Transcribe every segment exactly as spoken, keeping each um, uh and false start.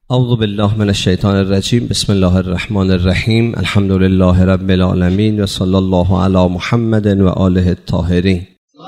اعوذ بالله من الشیطان الرجیم. بسم الله الرحمن الرحیم. الحمد لله رب العالمین و صلی الله علی محمد و آله الطاهرین.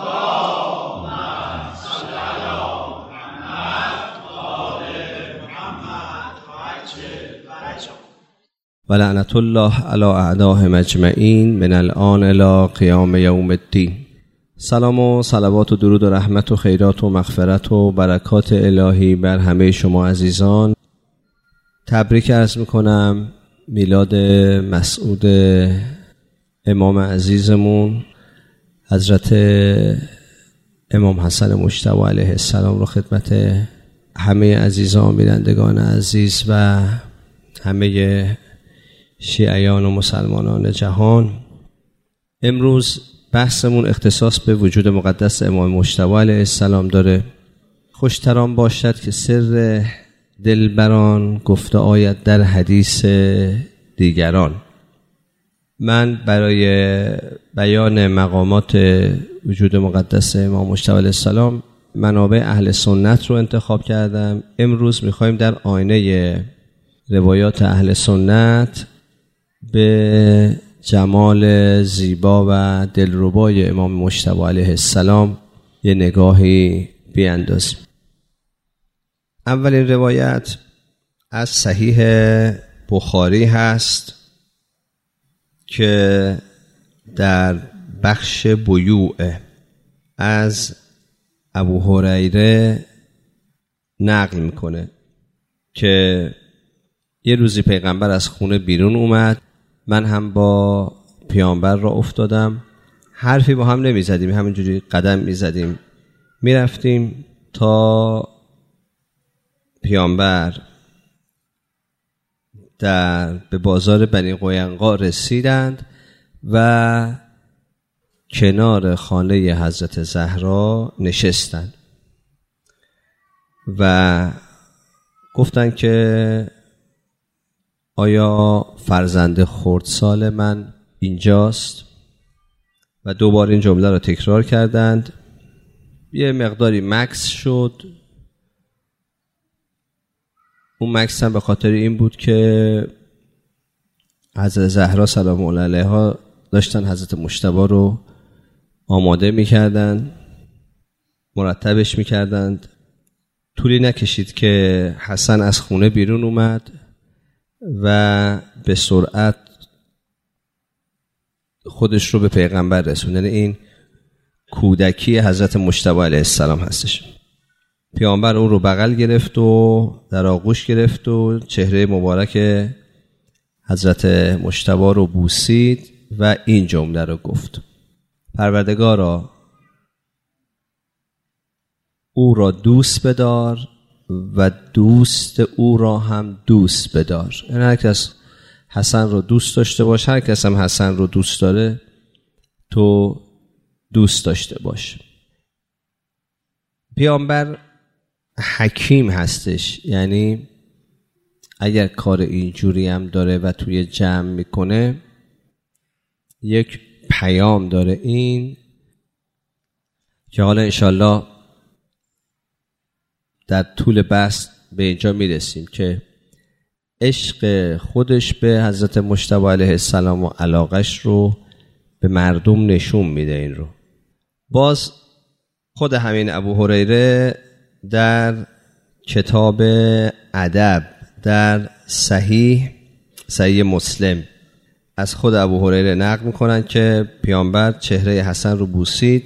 و لعنت الله علی اعدائهم اجمعین من الآن الی قیام یوم الدین. سلام و صلوات و درود و رحمت و خیرات و مغفرت و برکات الهی بر همه شما عزیزان. تبریک عرض میکنم میلاد مسعود امام عزیزمون حضرت امام حسن مجتبی علیه السلام رو خدمت همه عزیزان بینندگان عزیز و همه شیعیان و مسلمانان جهان. امروز بحثمون اختصاص به وجود مقدس امام مجتبی علیه السلام داره. خوشتران باشد که سر دلبران گفته آید در حدیث دیگران. من برای بیان مقامات وجود مقدس امام مجتبی علیه السلام منابع اهل سنت رو انتخاب کردم. امروز میخوایم در آینه روایات اهل سنت به جمال زیبا و دلربای امام مجتبی علیه السلام یه نگاهی بیاندازیم. اولین روایت از صحیح بخاری هست که در بخش بیوع از ابو هریره نقل میکنه که یه روزی پیغمبر از خونه بیرون اومد، من هم با پیامبر را افتادم، حرفی با هم نمی زدیم، همینجوری قدم می زدیم می رفتیم تا پیامبر در به بازار بنی قینقاع رسیدند و کنار خانه حضرت زهرا نشستند و گفتند که آیا فرزند خردسال من اینجاست؟ و دوباره این جمله را تکرار کردند. یه مقداری مکث شد. اون مکث هم به خاطر این بود که حضرت زهرا سلام الله علیها داشتن حضرت مجتبی رو آماده می‌کردند، مرتبش می‌کردند. طولی نکشید که حسن از خونه بیرون اومد و به سرعت خودش رو به پیغمبر رسوند. یعنی این کودکی حضرت مجتبی علیه السلام هستش. پیامبر اون رو بغل گرفت و در آغوش گرفت و چهره مبارک حضرت مجتبی رو بوسید و این جمله رو گفت: پروردگارا او را دوست بدار و دوست او را هم دوست بدار. یعنی هر کس حسن رو دوست داشته باش، هر کس هم حسن رو دوست داره تو دوست داشته باش. پیامبر حکیم هستش، یعنی اگر کار اینجوری هم داره و توی جمع میکنه یک پیام داره، این که حالا انشالله در طول بحث به اینجا میرسیم که عشق خودش به حضرت مجتبی علیه السلام و علاقش رو به مردم نشون میده. این رو باز خود همین ابو هریره در کتاب ادب در صحیح صحیح مسلم از خود ابو هریره نقل میکنن که پیامبر چهره حسن رو بوسید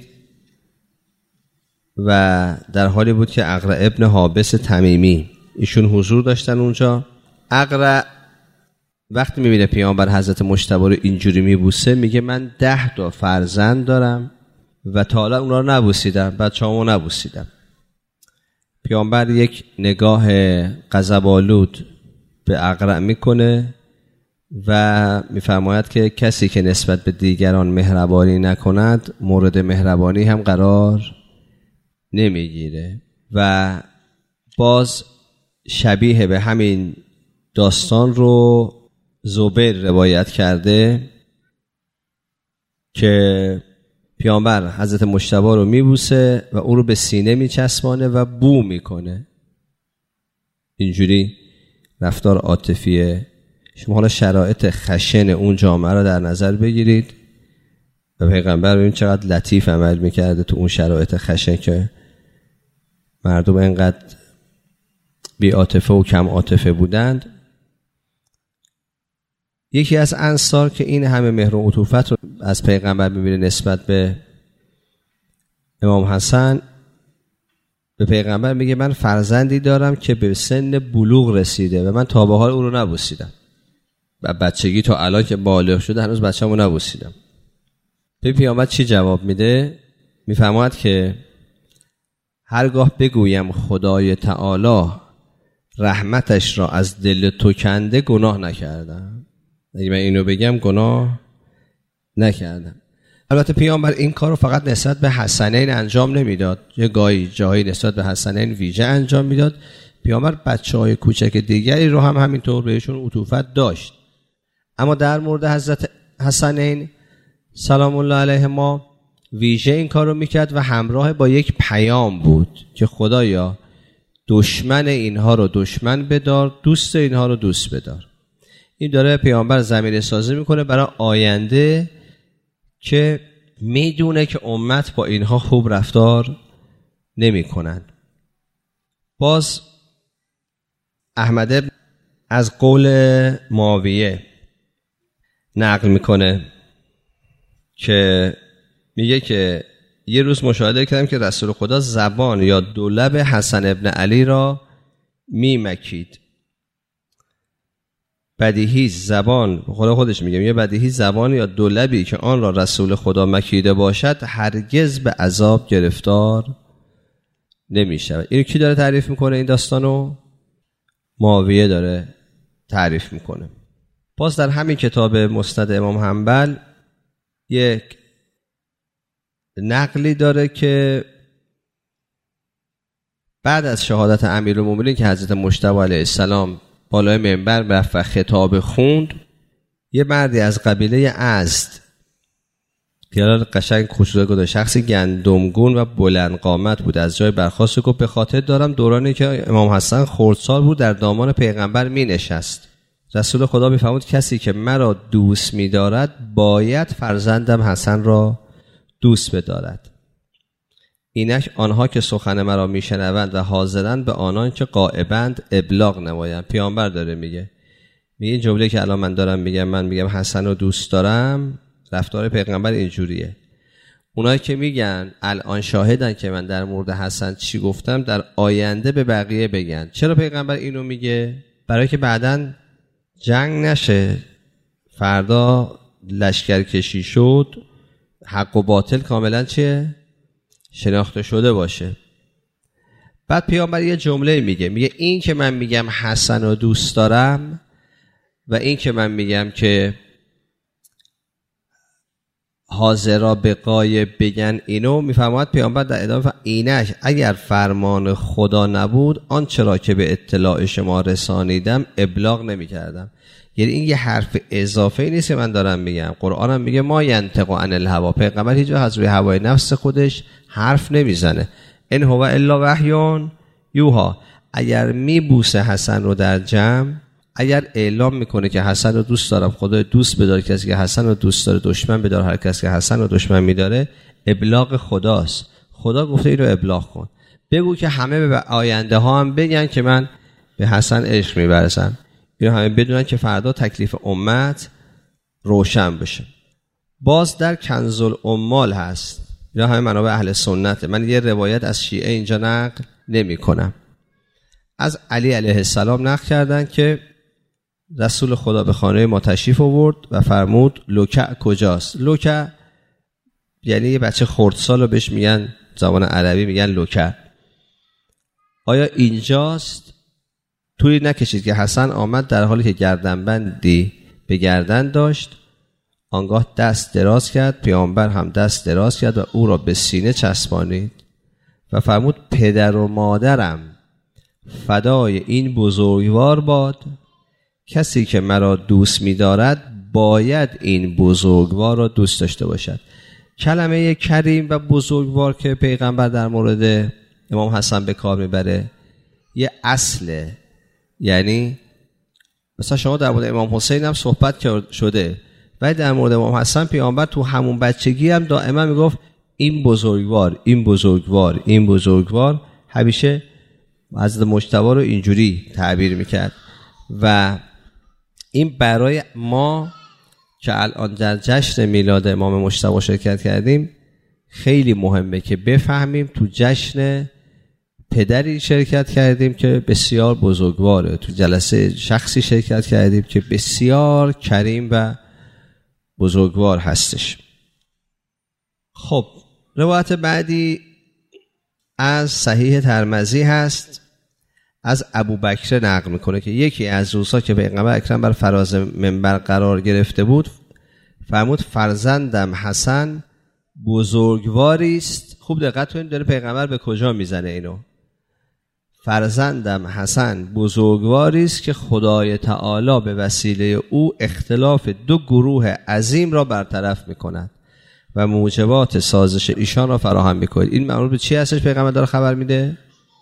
و در حالی بود که اقرع ابن حابس تمیمی ایشون حضور داشتن اونجا. اقرع وقتی میبینه پیامبر حضرت مجتبی رو اینجوری میبوسه میگه من ده تا فرزند دارم و تا حالا اونا رو نبوسیدم، بچه‌هامو نبوسیدم. پیامبر یک نگاه غضب‌آلود به اقرع میکنه و میفرماید که کسی که نسبت به دیگران مهربانی نکند مورد مهربانی هم قرار نمیگیره. و باز شبیه به همین داستان رو زبیر روایت کرده که پیامبر حضرت مجتبی رو میبوسه و اون رو به سینه میچسبانه و بو میکنه، اینجوری رفتار عاطفیه. شما حالا شرایط خشن اون جامعه رو در نظر بگیرید و پیغمبر ببین چقدر لطیف عمل میکرده تو اون شرایط خشن که مردم اینقدر بی عاطفه و کم عاطفه بودند. یکی از انصار که این همه مهر و عطوفت رو از پیغمبر می‌بینه نسبت به امام حسن، به پیغمبر میگه من فرزندی دارم که به سن بلوغ رسیده و من تا به حال او رو نبوسیدم و بچگی تا الان که بالغ شده هنوز بچه‌مو نبوسیدم. پیغمبر چی جواب میده؟ میفرماید که هرگاه بگویم خدای تعالی رحمتش را از دل تو کنده گناه نکردم. اگه من اینو بگم گناه نکردم. البته پیامبر این کار رو فقط نسبت به حسنین انجام نمیداد، یه گاهی جایی نسبت به حسنین ویژه انجام میداد. پیامبر بچه‌های کوچک دیگری رو هم همینطور بهشون عطوفت داشت، اما در مورد حضرت حسنین سلام الله علیهما ویژه این کار رو میکرد و همراه با یک پیام بود که خدایا دشمن اینها رو دشمن بدار، دوست اینها رو دوست بدار. این داره پیامبر زمینه سازی میکنه برای آینده که میدونه که امت با اینها خوب رفتار نمی کنن. باز احمد از قول معاویه نقل میکنه که میگه که یه روز مشاهده کردم که رسول خدا زبان یا دو لب حسن ابن علی را میمکید. بدیهی زبان، خدا خودش میگه یه بدیهی زبان یا دو لبی که آن را رسول خدا مکیده باشد هرگز به عذاب گرفتار نمیشه. اینو کی داره تعریف میکنه این داستانو؟ معاویه داره تعریف میکنه. باز در همین کتاب مسند امام حنبل یک نقلی داره که بعد از شهادت امیرالمومنین که حضرت مجتبی علیه السلام بالای منبر رفت و خطاب خوند، یه مردی از قبیله ازد که قشنگ خصوصا گفت شخصی گندمگون و بلند قامت بود، از جای برخاست گفت به خاطر دارم دورانی که امام حسن خردسال بود در دامان پیغمبر می نشست. رسول خدا می فرمود کسی که مرا دوست می دارد باید فرزندم حسن را دوست بدارد. اینک آنها که سخن مرا میشنوند و حاضرند به آنان که غایبند ابلاغ نمایند. پیامبر داره میگه میگه این جمله که الان من دارم میگم، من میگم حسن رو دوست دارم، رفتار پیغمبر اینجوریه. اونایی که میگن الان شاهدن که من در مورد حسن چی گفتم، در آینده به بقیه بگن. چرا پیغمبر اینو میگه؟ برای که بعداً جنگ نشه، فردا لشکرکشی شد، حق و باطل کاملا چیه؟ شناخته شده باشه. بعد پیامبر یه جمله میگه میگه این که من میگم حسن رو دوست دارم و این که من میگم که حاضرا به غایب بگن، اینو میفرماید پیامبر در ادامه اینش اگر فرمان خدا نبود آن چرا که به اطلاع شما رسانیدم ابلاغ نمیکردم. یعنی این یه حرف اضافه نیست که من دارم میگم. قرآن هم میگه ما ینطق عن الهوا، پیغمبر هیچ وقت از روی هوای نفس خودش حرف نمیزنه. ان هو الا وحی یوحی. اگر میبوسه حسن رو در جمع، اگر اعلام میکنه که حسن رو دوست دارم، خدا دوست بدار کسی که حسن رو دوست داره، دشمن بدار هر کسی که حسن رو دشمن میداره، ابلاغ خداست. خدا گفته اینو ابلاغ کن. بگو که همه به آینده ها هم بگن که من به حسن عشق می‌ورزم. اینو همه بدونن که فردا تکلیف امت روشن بشه. باز در کنز الاموال هست، اینا همه منابع اهل سنته. من یه روایت از شیعه اینجا نقل نمی کنم. از علی علیه السلام نقل کردن که رسول خدا به خانه ما تشریف آورد و فرمود لوکع کجاست؟ لوکع یعنی یه بچه خردسال رو بهش میگن، زبان عربی میگن لوکع. آیا اینجاست؟ طولی نکشید که حسن آمد در حالی که گردنبندی به گردن داشت، آنگاه دست دراز کرد، پیامبر هم دست دراز کرد و او را به سینه چسبانید و فرمود پدر و مادرم فدای این بزرگوار باد، کسی که مرا دوست می دارد باید این بزرگوار را دوست داشته باشد. کلمه کریم و بزرگوار که پیغمبر در مورد امام حسن به کار میبره یه اصله، یعنی مثلا شما در مورد امام حسین هم صحبت شده، ولی در مورد امام حسن پیامبر تو همون بچگی هم دائما میگفت این بزرگوار، این بزرگوار، این بزرگوار. همیشه حضرت مجتبی رو اینجوری تعبیر میکرد و این برای ما که الان در جشن میلاد امام مجتبی شرکت کردیم خیلی مهمه که بفهمیم تو جشن پدری شرکت کردیم که بسیار بزرگواره، تو جلسه شخصی شرکت کردیم که بسیار کریم و بزرگوار هستش. خب روایت بعدی از صحیح ترمذی هست، از ابوبکر نقل میکنه که یکی از روزها که پیغمبر اکرم بر فراز منبر قرار گرفته بود فرمود فرزندم حسن بزرگواری است. خوب دقت کنید داره پیغمبر به کجا میزنه اینو. فرزندم حسن بزرگواری است که خدای تعالی به وسیله او اختلاف دو گروه عظیم را برطرف میکند و موجبات سازش ایشان را فراهم میکنید. این مربوط به چی هستش پیغمبر داره خبر میده؟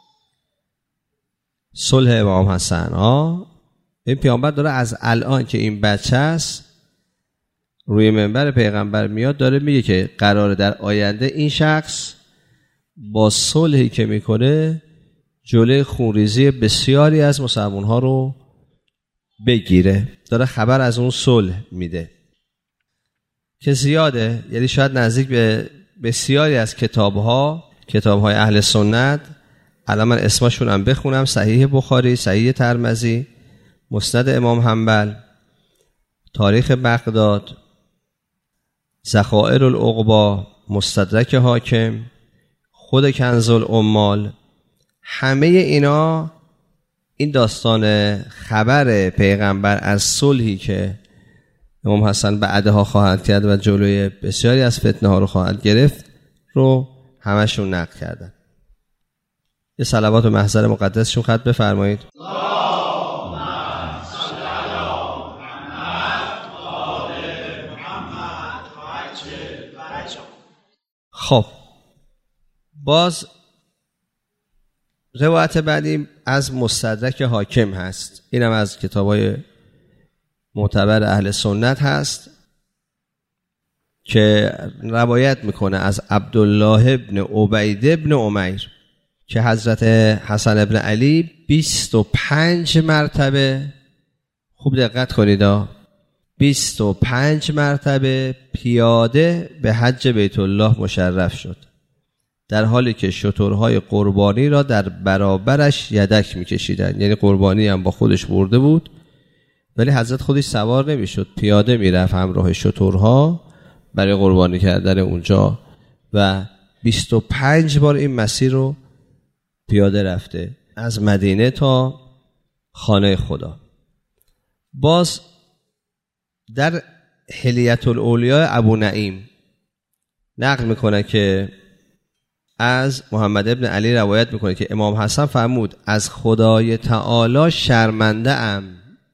صلح امام حسن. ها این پیامبر داره از الان که این بچه است روی منبر پیغمبر میاد داره میگه که قراره در آینده این شخص با صلحی که میکنه جلوی خونریزی بسیاری از مسلمان ها رو بگیره. داره خبر از اون صلح میده که زیاده، یعنی شاید نزدیک به بسیاری از کتاب ها کتاب های اهل سنت، الان من اسمشون هم بخونم: صحیح بخاری، صحیح ترمذی، مسند امام حنبل، تاریخ بغداد، ذخائر العقبا، مستدرک حاکم، خود کنز العمال، همه اینا این داستان خبر پیغمبر از صلحی که امام حسن بعدها خواهد کرد و جلوی بسیاری از فتنه ها رو خواهد گرفت رو همشون نقل کردن. یه صلوات و محضر مقدسشون خط بفرمایید. خب باز روایت بعدی از مستدرک حاکم هست، اینم از کتابای معتبر اهل سنت هست که روایت میکنه از عبدالله ابن عبید ابن عمیر که حضرت حسن ابن علی بیست و پنج مرتبه، خوب دقت کنید، بیست و پنج مرتبه پیاده به حج بیت الله مشرف شد، در حالی که شترهای قربانی را در برابرش یدک میکشیدن. یعنی قربانی هم با خودش برده بود ولی حضرت خودش سوار نمیشد، پیاده میرفت همراه شترها برای قربانی کردن اونجا و بیست و پنج بار این مسیر رو پیاده رفته از مدینه تا خانه خدا. باز در حلیت الاولیاء ابو نعیم نقل میکنه که از محمد ابن علی روایت میکنه که امام حسن فرمود از خدای تعالی شرمنده ام.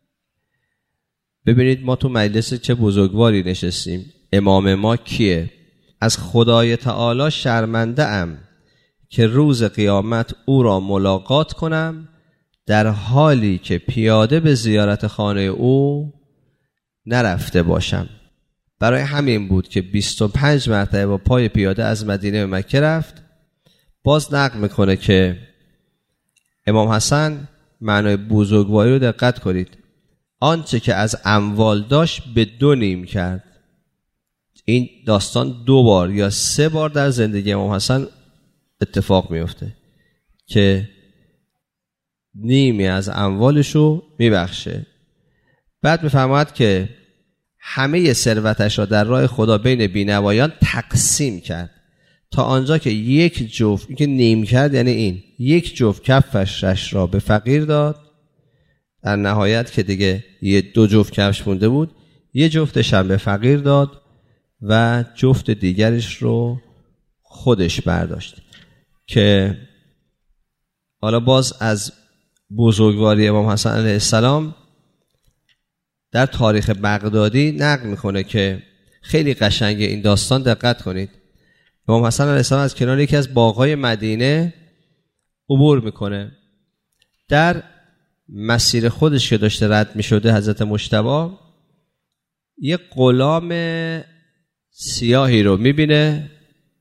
ببینید ما تو مجلس چه بزرگواری نشستیم، امام ما کیه؟ از خدای تعالی شرمنده ام که روز قیامت او را ملاقات کنم در حالی که پیاده به زیارت خانه او نرفته باشم. برای همین بود که بیست و پنج مرتبه با پای پیاده از مدینه به مکه رفت. باز نقل میکنه که امام حسن معنای بزرگواری رو دقت کنید، آنچه که از اموال داشت به دو نیم کرد. این داستان دو بار یا سه بار در زندگی امام حسن اتفاق میفته که نیمی از اموالش رو میبخشه. بعد میفرماید که همه ثروتش را در راه خدا بین بینوایان تقسیم کرد تا آنجا که یک جفت، این که نیم کرد یعنی این یک جفت کفش را به فقیر داد، در نهایت که دیگه یه دو جفت کفش مونده بود یه جفتش هم به فقیر داد و جفت دیگرش رو خودش برداشت. که حالا باز از بزرگواری امام حسن علیه السلام در تاریخ بغدادی نقل میکنه که خیلی قشنگه این داستان، دقت کنید. امام حسن علیه السلام از کنار یکی از باغ‌های مدینه عبور میکنه، در مسیر خودش که داشته رد می شده حضرت مجتبی یه غلام سیاهی رو می بینه،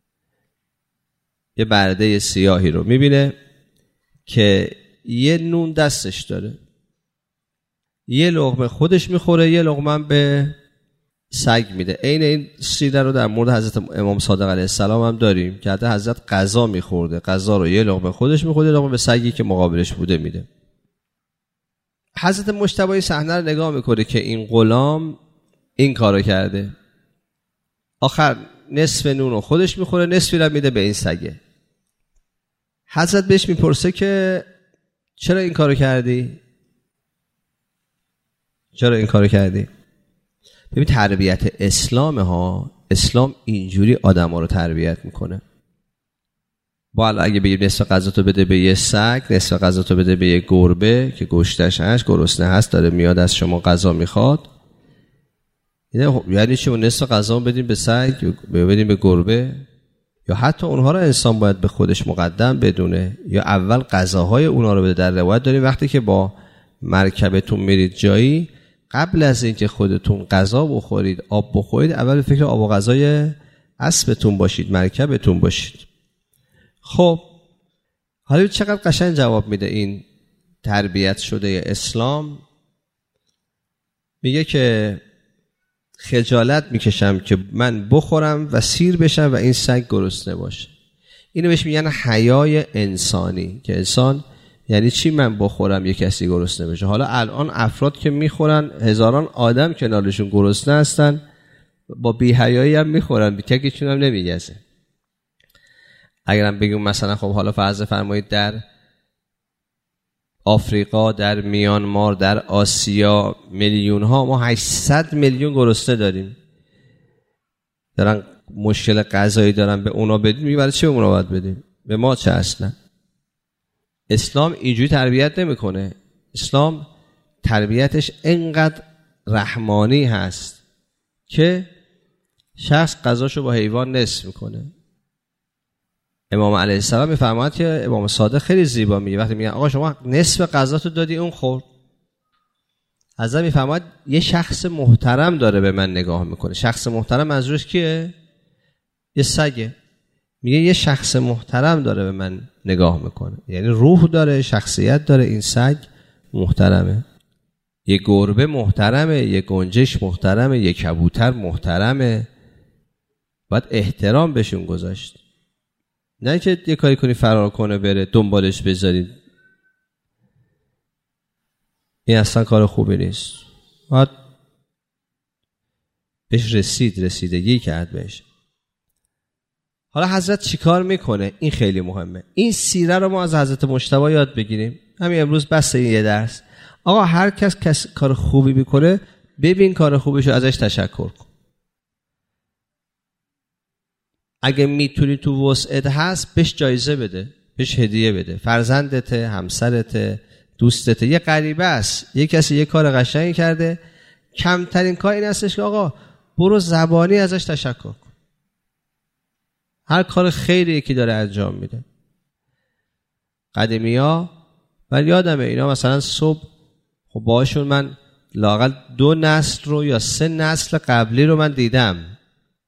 یه برده سیاهی رو می بینه که یه نون دستش داره، یه لقمه خودش می خوره، یه لقمه هم به سگ میده. عین این سیره رو در مورد حضرت امام صادق علیه السلام هم داریم که حضرت غذا میخورده، غذا رو یه لقمه خودش میخورده، لقمه به سگی که مقابلش بوده میده. حضرت مجتبی این صحنه رو نگاه میکنه که این غلام این کارو کرده، آخر نصف نون رو خودش میخوره، نصفی رو میده به این سگه. حضرت بهش میپرسه که چرا این کارو کردی؟ چرا این کارو کردی؟ ببین تربیت اسلام ها، اسلام اینجوری آدم ها رو تربیت میکنه. با اگه بگیم نصف غذاتو بده به یه سگ، نصف غذاتو بده به یه گربه که گوشتش هست، گرسنه هست، داره میاد از شما غذا میخواد، یعنی چی؟ نصف غذا بدیم به سگ، بدیم به گربه؟ یا حتی اونها رو انسان باید به خودش مقدم بدونه، یا اول غذاهای اونها رو بده. در روایت داریم وقتی که با مرکبتون میرید جایی، قبل از اینکه خودتون غذا بخورید، آب بخورید، اول فکر آب و غذای اسبتون باشید، مرکبتون باشید. خب حالا چقدر قشنگ جواب میده این تربیت شده اسلام. میگه که خجالت میکشم که من بخورم و سیر بشم و این سگ گرسنه باشه. اینو بهش میگن حیای انسانی، که انسان یعنی چی من بخورم یک کسی گرسنه بشه. حالا الان افراد که میخورن، هزاران آدم کنارشون گرسنه هستن، با بی‌حیایی هم میخورن، بی‌تکیشون هم نمیگزه. اگرم بگیم مثلا خب حالا فرض فرمایید در آفریقا، در میانمار، در آسیا میلیون ها، ما هشتصد میلیون گرسنه داریم، دارن مشکل غذایی دارن، به اونا بدیم. میگه برای چی به اونا باید بدیم؟ به ما چه اصلا؟ اسلام اینجوری تربیت نمیکنه. اسلام تربیتش انقدر رحمانی هست که شخص غذاشو با حیوان نصف میکنه. امام علیه السلام میفرماید که امام صادق خیلی زیبا میگه، وقتی میگن آقا شما نصف غذاتو دادی اون خورد، حضرت میفرماید یه شخص محترم داره به من نگاه میکنه. شخص محترم منظورش کیه؟ یه سگه. میگه یه شخص محترم داره به من نگاه میکنه، یعنی روح داره، شخصیت داره، این سگ محترمه. یه گربه محترمه، یه گنجش محترمه، یه کبوتر محترمه، باید احترام بهشون گذاشت. نه که یه کاری کنی فرار کنه بره دنبالش بذارید، این اصلا کار خوبی نیست. باید بهش رسید، رسیدگی کرد بهش. حالا حضرت چی کار میکنه؟ این خیلی مهمه. این سیره رو ما از حضرت مجتبی یاد بگیریم. همین امروز بس این یه درس. آقا هر کس کس کار خوبی میکنه، ببین کار خوبیشو ازش تشکر کن. اگه میتونی تو وسعت هست بهش جایزه بده، بهش هدیه بده. فرزندته، همسرته، دوستته، یه غریبه است، یه کسی یه کار قشنگی کرده، کمترین کار این هستش که آقا برو زبانی ازش تشکر کن. هر کار خیری یکی داره انجام میده. قدیمی ها من یادمه اینا مثلا صبح خب باهاشون من لااقل دو نسل رو یا سه نسل قبلی رو من دیدم،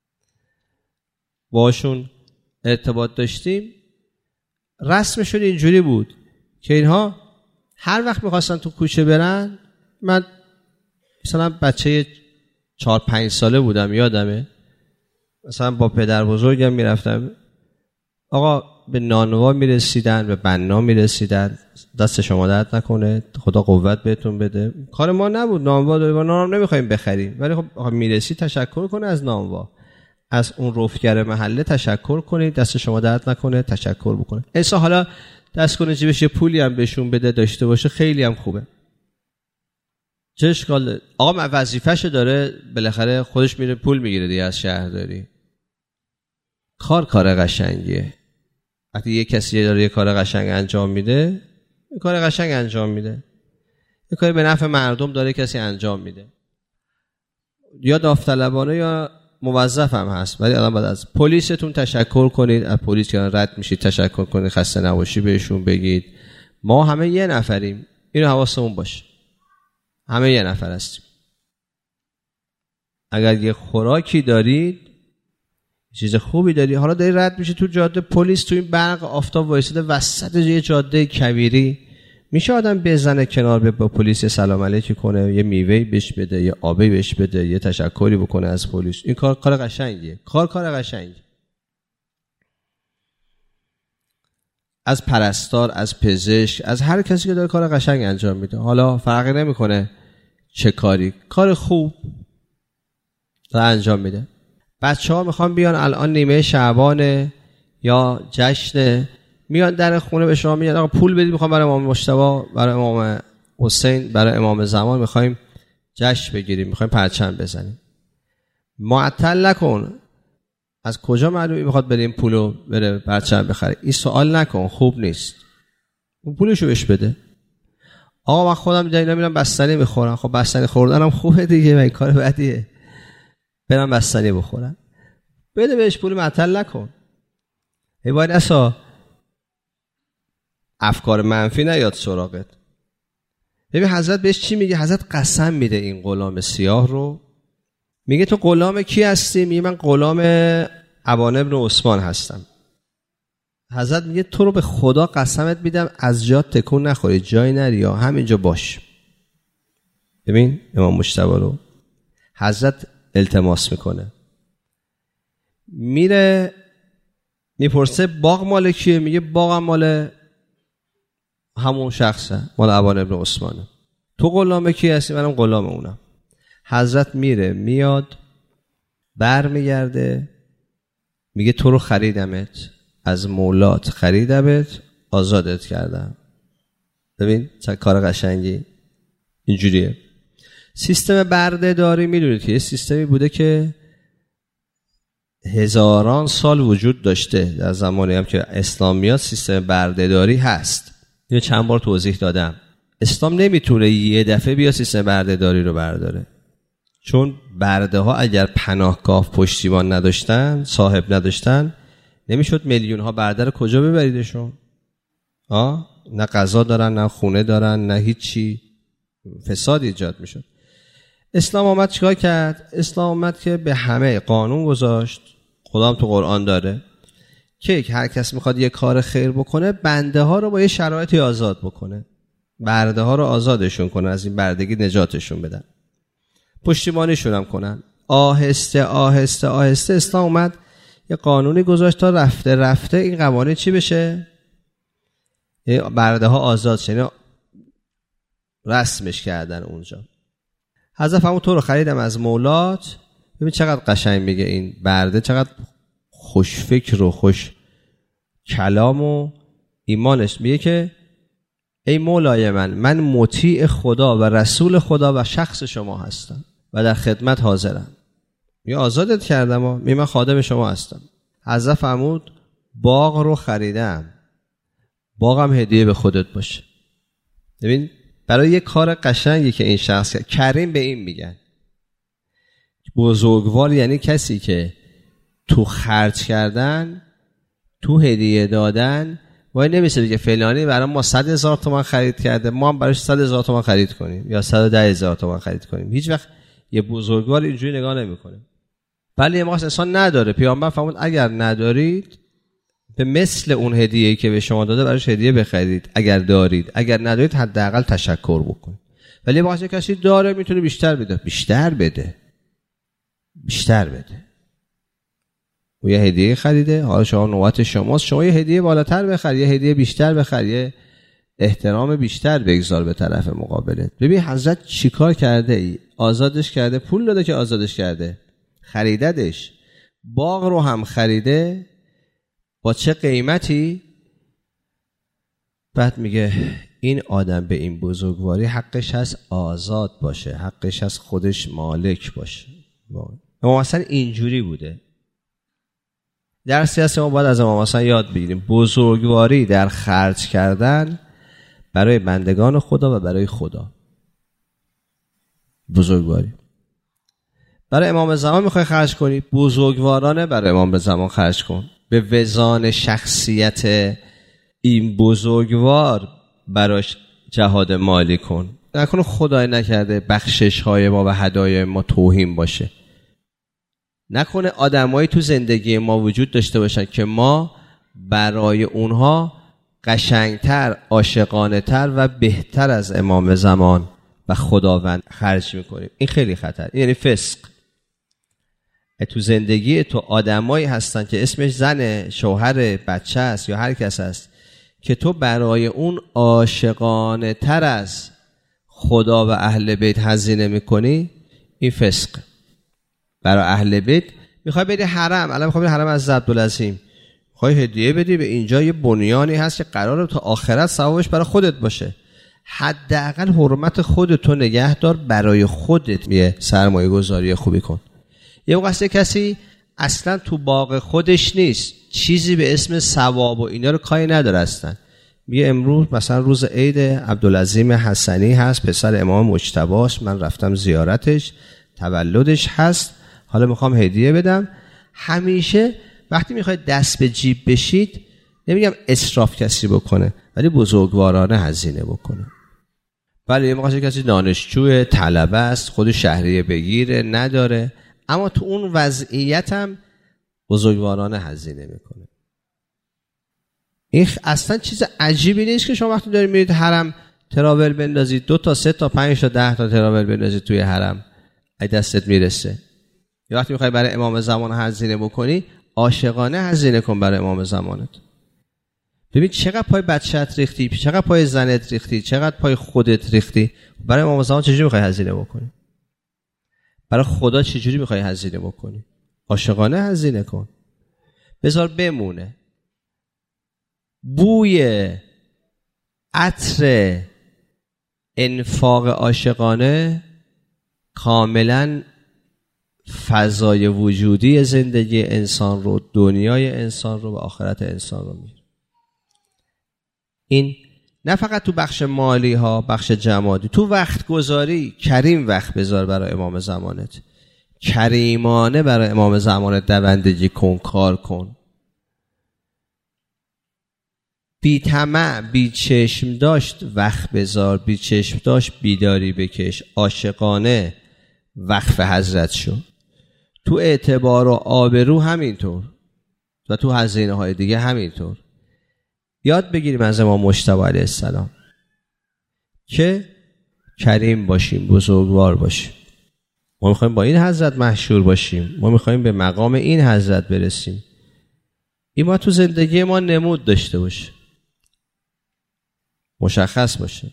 باهاشون ارتباط داشتیم. رسمشون اینجوری بود که اینها هر وقت میخواستن تو کوچه برن، من مثلا بچه چهار پنج ساله بودم یادمه، مثلا با پدر بزرگم میرفتم، آقا به نانوا میرسیدن، به بنا میرسیدن، دست شما درد نکنه، خدا قوت بهتون بده. کار ما نبود، نانوا داریم، نانوا نمیخوایم بخریم، ولی خب میرسی تشکر کنه از نانوا، از اون رفگر محله تشکر کنید، دست شما درد نکنه، تشکر بکنه. انسان حالا دست کنه جیبش یه پولی هم بهشون بده داشته باشه، خیلی هم خوبه. چه اشکال داره؟ آقا وظیفه‌شو داره، بالاخره خودش میره پول میگیره دیگه از شهرداری. کار کار قشنگیه. وقتی یه کسی داره یه کار قشنگ انجام میده، یه کار قشنگ انجام میده، یه کاری به نفع مردم داره کسی انجام میده، یا داوطلبانه یا موظف هم هست. ولی الان بعد از پلیستون تشکر کنید، از پلیس که رد میشید تشکر کنید، خسته نباشی بهشون بگید. ما همه یه نفریم، اینو حواسمون باشه. همه یه نفر هستیم. اگر یه خوراکی دارید، چیز خوبی داری، حالا داری رد میشه تو جاده، پلیس تو این برق آفتاب وایساده وسط یه جاده کویری، میشه آدم بزنه کنار به پلیس سلام علیکی کنه، یه میوهی بهش بده، یه آبی بهش بده، یه تشکری بکنه از پلیس؟ این کار کار قشنگیه. کار کار قشنگی. از پرستار، از پزشک، از هر کسی که داره کار قشنگ انجام میده، حالا فرقی نمیکنه چه کاری، کار خوب داره انجام میده. بچه ها میخوان بیان الان نیمه شعبانه یا جشن، میان در خونه به شما میگن آقا پول بدید، میخوام برای امام مجتبی، برای امام حسین، برای امام زمان میخوایم جشن بگیریم، میخوایم پرچم بزنیم. معطل نکن. از کجا معلومه میخواد بره این پولو بره پرچم بخره؟ این سوال نکن، خوب نیست. اون پولشو بهش بده. آقا من خودم دیگه میرم بستنی میخورم. خب بستنی خوردنم خوبه دیگه، این کار بدیه. برم بستنی بخورم. بده بهش پول، معطل نکن. ای باید اصلا افکار منفی نیاد سراغت. ببین حضرت بهش چی میگه؟ حضرت قسم میده این غلام سیاه رو، میگه تو غلام کی هستی؟ میگه من غلام ابان ابن عثمان هستم. حضرت میگه تو رو به خدا قسمت میدم از جات تکون نخوری، جای نری، یا همینجا باش. ببین امام مجتبی رو حضرت التماس میکنه، میره میپرسه باغ مال کیه؟ میگه باغم مال همون شخصه، مال ابان ابن عثمانه. تو غلام کی هستی؟ منم غلام اونم. حضرت میره میاد بر میگرده، میگه تو رو خریدمت، از مولات خریدمت، آزادت کردم. ببین چه کار قشنگی. اینجوریه سیستم برده داری. میدونید که یه سیستمی بوده که هزاران سال وجود داشته. در زمانی هم که اسلام میاد سیستم برده داری هست. اینو چند بار توضیح دادم. اسلام نمیتونه یه دفعه بیا سیستم برده داری رو برداره، چون برده ها اگر پناهگاه پشتیبان نداشتن، صاحب نداشتن، نمیشد میلیون ها برده رو کجا ببریدشون؟ آه؟ نه غذا دارن، نه خونه دارن، نه هیچی. فساد ایجاد میشد. اسلام آمد چیکار کرد؟ اسلام آمد که به همه قانون گذاشت. خدا هم تو قرآن داره که هر کس میخواد یه کار خیر بکنه، بنده ها رو با یه شرایطی آزاد بکنه، برده ها رو آزادشون کنه، از این بردگی نجاتشون بدن، پشتیبانیشون هم کنن. آهسته آهسته آهسته اسلام اومد یه قانونی گذاشت تا رفته رفته این قوانین چی بشه؟ برده ها آزاد شدن، رسمش کردن اونجا. حضرت فرمود تو رو خریدم از مولات. ببین چقدر قشنگ میگه این برده، چقدر خوش فکر و خوش کلام و ایمانش. میگه که ای مولای من، من مطیع خدا و رسول خدا و شخص شما هستم و در خدمت حاضرم. میگه آزادت کردم و میگه من خادم شما هستم. حضرت فرمود باغ رو خریدم، باغم هدیه به خودت باشه. ببین برای یه کار قشنگی که این شخص کرد. کریم به این میگن. بزرگوار یعنی کسی که تو خرج کردن، تو هدیه دادن، وای نمیشه بگه فلانی برای ما صد هزار تومان خرید کرده، ما هم براش صد هزار تومان خرید کنیم یا صد و ده هزار تومان خرید کنیم. هیچ وقت یه بزرگوار اینجوری نگاه نمیکنه. ولی یه موقع انسان نداره. پیامبر فرمود اگر ندارید به مثل اون هدیه‌ای که به شما داده براش هدیه بخرید. اگر دارید، اگر ندارید حداقل تشکر بکنید. ولی وقتی کسی داره میتونه بیشتر بده، بیشتر بده، بیشتر بده. و یه هدیه خریده، حالا شما نوبت شماست، شما یه هدیه بالاتر بخر، یه هدیه بیشتر بخر، یه احترام بیشتر بگذار به طرف مقابلت. ببین حضرت چیکار کرده؟ ای آزادش کرده، پول داده که آزادش کرده، خریددش، باغ رو هم خریده. با چه قیمتی؟ بعد میگه این آدم به این بزرگواری حقش هست آزاد باشه، حقش هست خودش مالک باشه. اما مثلا اینجوری بوده. درسی هست ما باید از امام حسن یاد بگیریم. بزرگواری در خرج کردن برای بندگان خدا و برای خدا. بزرگواری برای امام زمان میخوای خرج کنی، بزرگوارانه برای امام زمان خرج کن. به وزان شخصیت این بزرگوار براش جهاد مالی کن. نکنه خدای نکرده بخشش های ما و هدایای ما توهین باشه. نکنه آدمایی تو زندگی ما وجود داشته باشن که ما برای اونها قشنگتر، عاشقانه تر و بهتر از امام زمان و خداوند خرج میکنیم. این خیلی خطر، یعنی فسق. تو زندگی تو آدمایی هستن که اسمش زن، شوهر، بچه است یا هر کس است که تو برای اون عاشقانه تر از خدا و اهل بیت هزینه میکنی، این فسق. برای اهل بیت میخوای بری حرم، الان میخوای بری حرم از عبدالعظیم، میخوای هدیه بدی به اینجا، یه بنیانی هست که قراره تا آخرت ثوابش برای خودت باشه. حداقل حرمت خودتو نگه دار، برای خودت یه سرمایه گذاری خوبی کن. یه وقت کسی اصلا تو باغ خودش نیست، چیزی به اسم ثواب و اینا رو کاری نداره اصلا. میگه امروز مثلا روز عید عبدالعظیم حسنی هست، پسر امام مجتبی است، من رفتم زیارتش، تولدش هست، حالا میخوام هدیه بدم. همیشه وقتی میخواید دست به جیب بشید، نمیگم اسراف کسی بکنه، ولی بزرگوارانه هزینه بکنه. ولی یه موقع کسی دانشجوه، طلبه است، خود شهریه بگیره، نداره، اما تو اون وضعیت هم بزرگوارانه هزینه میکنه. این اصلا چیز عجیبی نیست که شما وقتی دارید میرید حرم تراول بندازید، دو تا سه تا پنج تا ده تا تراول بندازید توی حرم، ای دستت میرسه. یا وقتی میخوای برای امام زمان هزینه بکنی، عاشقانه هزینه کن برای امام زمانت. ببین چقدر پای بچه‌ت ریختی، چقدر پای زنت ریختی، چقدر پای خودت ریختی، برای امام زمان چجوری میخوای هزینه بکنی؟ برای خدا چجوری میخوای هزینه بکنی؟ عاشقانه هزینه کن، بذار بمونه. بوی عطر انفاق عاشقانه کاملا فضای وجودی زندگی انسان رو، دنیای انسان رو و آخرت انسان رو میره. این نه فقط تو بخش مالی ها، بخش جمادی، تو وقت گذاری کریم وقت بذار برای امام زمانت، کریمانه برای امام زمانت دوندگی کن، کار کن. بی طمع، بی چشم داشت وقت بذار، بی چشم داشت بیداری بکش، عاشقانه وقف حضرت شو. تو اعتبار و آبرو همینطور و تو هزینه های دیگه همینطور. یاد بگیریم از امام مجتبی علیه السلام که کریم باشیم، بزرگوار باشیم. ما میخوایم با این حضرت محشور باشیم، ما میخوایم به مقام این حضرت برسیم. این ما تو زندگی ما نمود داشته باشه، مشخص باشه.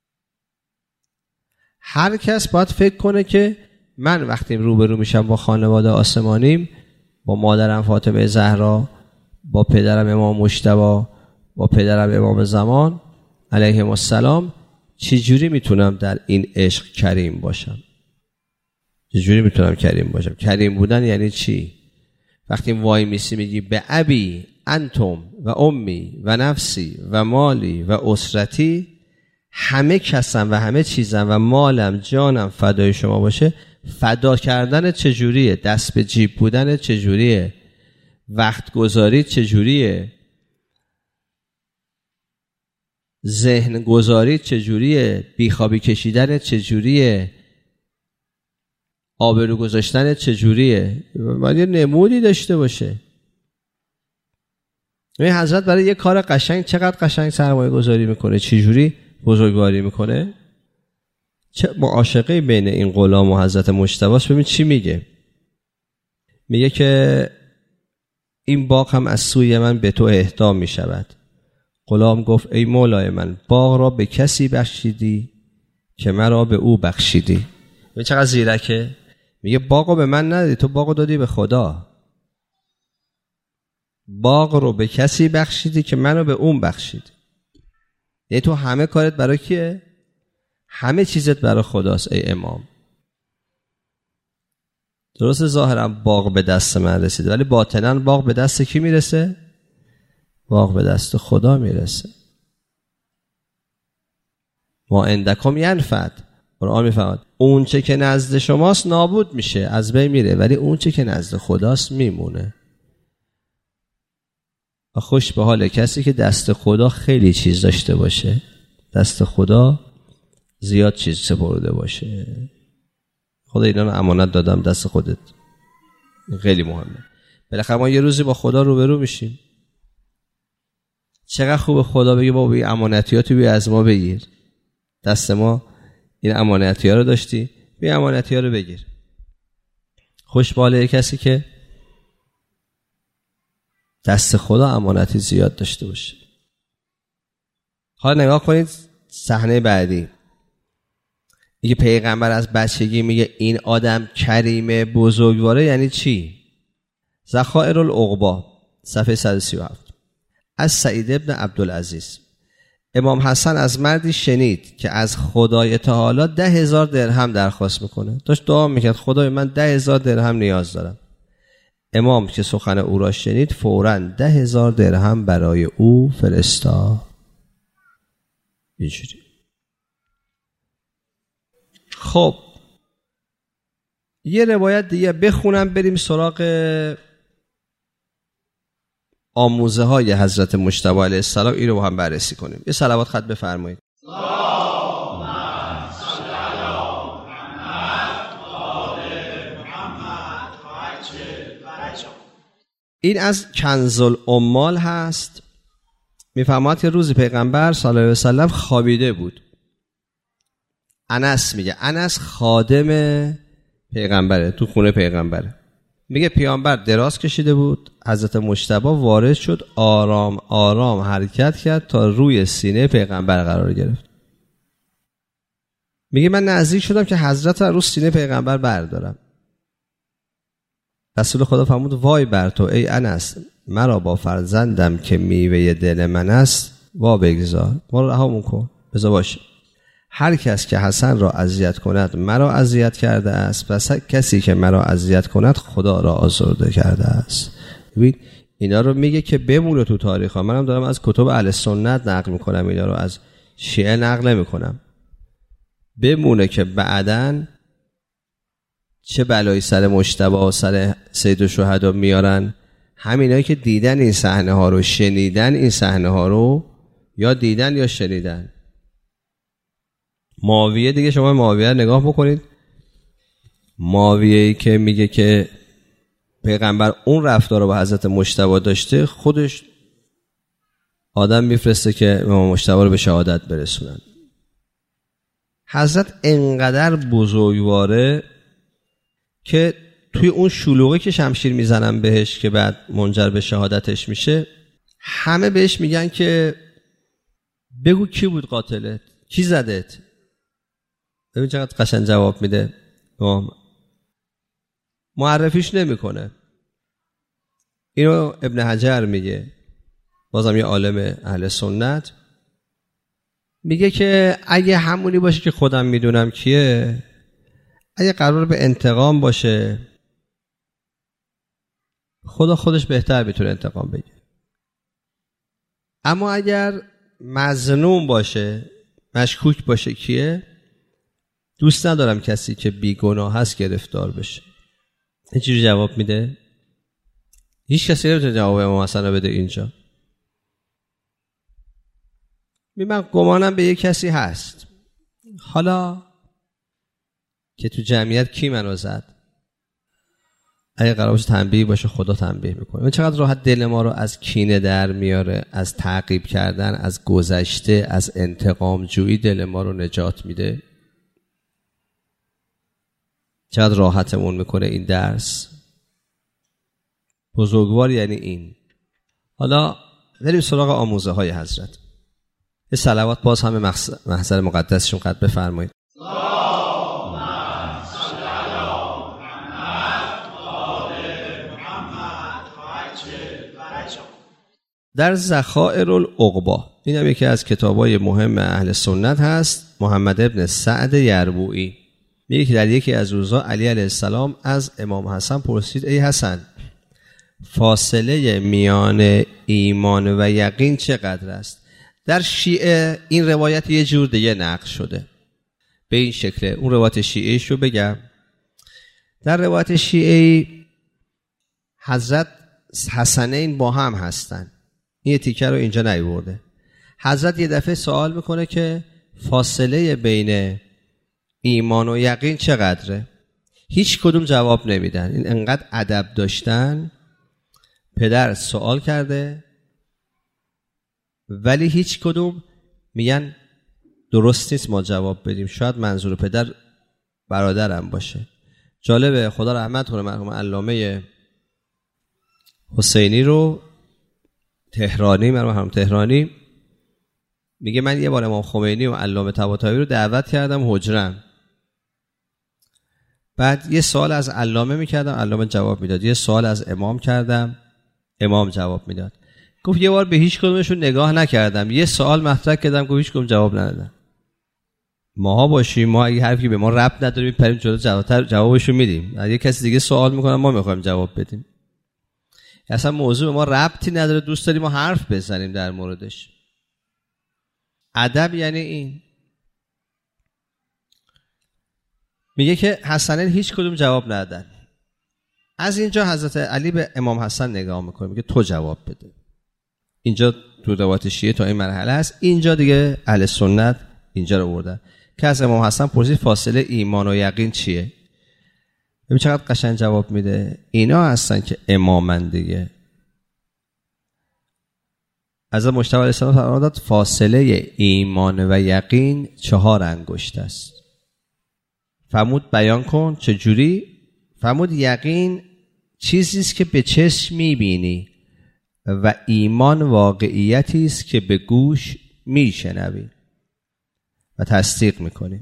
هر کس باید فکر کنه که من وقتی روبرو میشم با خانواده آسمانیم، با مادرم فاطمه زهرا، با پدرم امام مجتبی، با پدرم امام زمان علیهم السلام، چجوری میتونم در این عشق کریم باشم؟ چجوری میتونم کریم باشم؟ کریم بودن یعنی چی؟ وقتی وای میسی میگی به ابی انتم و امی و نفسی و مالی و اسرتی، همه کسم و همه چیزم و مالم جانم فدای شما باشه، فدا کردن چجوریه؟ دست به جیب بودن چجوریه؟ وقت گذاری چجوریه؟ ذهن گذاری چجوریه؟ بیخوابی کشیدن چجوریه؟ آبرو گذاشتن چجوریه؟ باید یه نمودی داشته باشه. این حضرت برای یه کار قشنگ چقدر قشنگ سرمایه گذاری میکنه، چجوری بزرگواری میکنه. چه معاشقه بین این غلام و حضرت مجتبی است. ببین چی میگه. میگه که این باغ هم از سوی من به تو اهدا میشود. غلام گفت ای مولای من، باغ را به کسی بخشیدی که مرا به او بخشیدی. ببین چقدر زیرکه. میگه باغ رو به من ندادی، تو باغ رو دادی به خدا. باغ رو به کسی بخشیدی که منو به اون بخشیدی. یعنی تو همه کارت برای کیه؟ همه چیزت برای خداست ای امام. درسته ظاهرا باغ به دست من رسیده، ولی باطنا باغ به دست کی میرسه؟ باغ به دست خدا میرسه. ما عندکم ینفد. قرآن میفهمد اون چه که نزد شماست نابود میشه، از بین میره، ولی اون چه که نزد خداست میمونه. خوش به حال کسی که دست خدا خیلی چیز داشته باشه. دست خدا زیاد چیز سپرده باشه. خدا اینا رو امانت دادم دست خودت. خیلی مهمه. بالاخره ما یه روزی با خدا روبرو میشیم. چقدر خوبه خدا بگه بابا این امانتیاتو بیا از ما بگیر. دست ما این امانتی‌ها رو داشتی، بیا امانتی‌ها رو بگیر. خوشباله کسی که دست خدا امانتی زیاد داشته باشه. حالا نگاه کنید صحنه بعدی. میگه پیغمبر از بچگی میگه این آدم کریم بزرگواره. یعنی چی؟ ذخائر العقبا صفحه صد و سی و هفت. از سعید ابن عبدالعزیز: امام حسن از مردی شنید که از خدای تعالی ده هزار درهم درخواست میکنه. داشت دعا میکرد خدای من ده هزار درهم نیاز دارم. امام که سخن او را شنید فوراً ده هزار درهم برای او فرستاد. اینجوری. خب یه روایت دیگه بخونم بریم سراغ آموزه های حضرت مجتبی علیه السلام. این رو با هم بررسی کنیم. یه صلوات خط بفرمایید. این از کنز العمال هست. میفرماد که روزی پیغمبر صلی الله علیه و سلم خوابیده بود. انس میگه انس خادم پیغمبره، تو خونه پیغمبره. میگه پیامبر دراز کشیده بود، حضرت مجتبی وارد شد، آرام آرام حرکت کرد تا روی سینه پیغمبر قرار گرفت. میگه من نزدیک شدم که حضرت رو سینه پیغمبر بردارم. رسول خدا فرمود وای بر تو ای انس، مرا با فرزندم که میوه دل من است وا بگذار، ما رو رهامون کن، بذار باشه. هر کس که حسن را اذیت کند مرا اذیت کرده است، پس کسی که مرا اذیت کند خدا را آزرده کرده است. ببین اینا رو میگه که بمونه تو تاریخ ها. منم دارم از کتب اهل سنت نقل میکنم، اینا رو از شیعه نقل نمیکنم. بمونه که بعدن چه بلایی سر مجتبی و سر سید الشهدا میارن. همینایی که دیدن این صحنه ها رو، شنیدن این صحنه ها رو، یا دیدن یا شنیدن. معاویه دیگه، شما معاویه نگاه بکنید. معاویه‌ای که میگه که پیغمبر اون رفتار رو با حضرت مجتبی داشته، خودش آدم میفرسته که امام مجتبی رو به شهادت برسونن. حضرت انقدر بزرگواره که توی اون شلوغی که شمشیر میزنن بهش که بعد منجر به شهادتش میشه، همه بهش میگن که بگو کی بود قاتلت، کی زدت. ببین چقدر قشنگ جواب میده. معرفیش نمیکنه. اینو ابن حجر میگه، بازم یه عالم اهل سنت، میگه که اگه همونی باشه که خودم میدونم کیه، اگه قرار به انتقام باشه، خدا خودش بهتر میتونه انتقام بگیره. اما اگر مظنون باشه، مشکوک باشه کیه، دوست ندارم کسی که بیگناه هست گرفتار بشه. اینجوری جواب میده. هیچ کسی نمیتونه جواب امام حسن رو بده اینجا. می من گمانم به یک کسی هست. حالا که تو جمعیت کی منو زد؟ اگه قرار باشه تنبیه باشه، خدا تنبیه میکنه. من چقدر راحت دل ما رو از کینه در میاره، از تعقیب کردن، از گذشته، از انتقام جویی دل ما رو نجات میده. چقدر راحتمون میکنه این درس. بزرگوار یعنی این. حالا بریم سراغ آموزه های حضرت. یه صلوات باز همه محضر مقدسشون قد بفرمایید. در ذخائر العقبا، این هم یکی از کتابای مهم اهل سنت هست. محمد ابن سعد یربوعی میگه که در یکی از روزها علی علیه السلام از امام حسن پرسید ای حسن، فاصله میان ایمان و یقین چقدر است؟ در شیعه این روایت یه جور دیگه نقل شده به این شکله. اون روایت شیعه شو بگم. در روایت شیعه حضرت حسنین با هم هستن. این تیکه رو اینجا نیورده. حضرت یه دفعه سوال میکنه که فاصله بین ایمان و یقین چقدره؟ هیچ کدوم جواب نمیدن. این انقدر ادب داشتن، پدر سوال کرده ولی هیچ کدوم میگن درست نیست ما جواب بدیم، شاید منظور پدر برادرم باشه. جالبه، خدا رحمت کنه مرحوم علامه حسینی رو تهرانی، مرحوم تهرانی میگه من یه بار امام خمینی و علامه طباطبایی رو دعوت کردم حجرم، بعد یه سوال از علامه میکردم، علامه جواب میداد، یه سوال از امام کردم، امام جواب میداد. گفت یه بار به هیچ کدومشون نگاه نکردم، یه سوال مطرح کردم، گفت هیچ کدوم جواب ندادن. ماها باشیم، ما اگه حرفی به ما ربط نداره میپریم جلو، جواب جوابشو میدیم. اگه کسی دیگه سوال میکنه ما میخوایم جواب بدیم. اصلا موضوع به ما ربطی نداره، دوست داریم ما حرف بزنیم در موردش. ادب یعنی این. میگه که حسنین هیچ کدوم جواب ندادن. از اینجا حضرت علی به امام حسن نگاه میکنه، میگه تو جواب بده. اینجا تو روایت شیعه تا این مرحله است. اینجا دیگه اهل سنت اینجا رو بردن که از امام حسن پرسید فاصله ایمان و یقین چیه؟ ببین چقدر قشنگ جواب میده. اینا هستن که امامن دیگه. از مجتبی علیه السلام فرمود فاصله ایمان و یقین چهار انگشت است. فرمود بیان کن چجوری؟ فرمود یقین چیزی است که به چشم میبینی و ایمان واقعیتی است که به گوش میشنوی و تصدیق میکنی.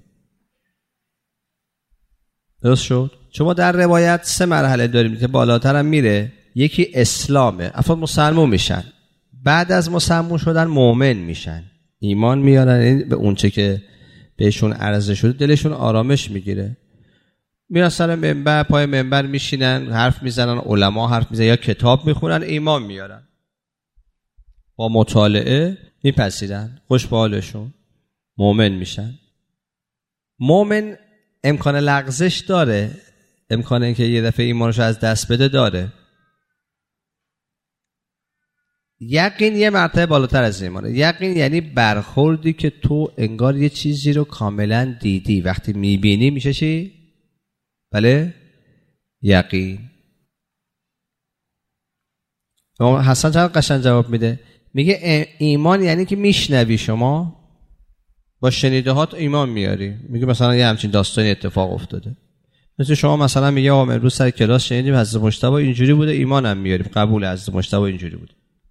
درست شد؟ چون ما در روایت سه مرحله داریم که بالاتر هم میره. یکی اسلامه، افراد مسلمون میشن، بعد از مسلمون شدن مؤمن میشن، ایمان میارن به اونچه که بهشون عرضه شده، دلشون آرامش میگیره، میرن سر منبر، پای منبر میشینن، حرف میزنن، علما حرف میزنن یا کتاب میخونن، ایمان میارن، با مطالعه میپذیرن، خوش به حالشون، مؤمن میشن. مؤمن امکان لغزش داره، امکان اینکه یه دفعه ایمانشو از دست بده داره. یقین یه مرتبه بالاتر از ایمانه. یقین یعنی برخوردی که تو انگار یه چیزی رو کاملا دیدی، وقتی میبینی میشه چی؟ بله؟ یقین. حسن چقدر قشنگ جواب میده، میگه ایمان یعنی که میشنوی، شما با شنیده هات ایمان میاری. میگه مثلا یه همچین داستانی اتفاق افتاده، مثل شما مثلا میگه آقا امروز سر کلاس شنیدیم حضرت مجتبی اینجوری بوده، ایمانم میاریم، قبول حضرت مجتبی اینجوری بوده.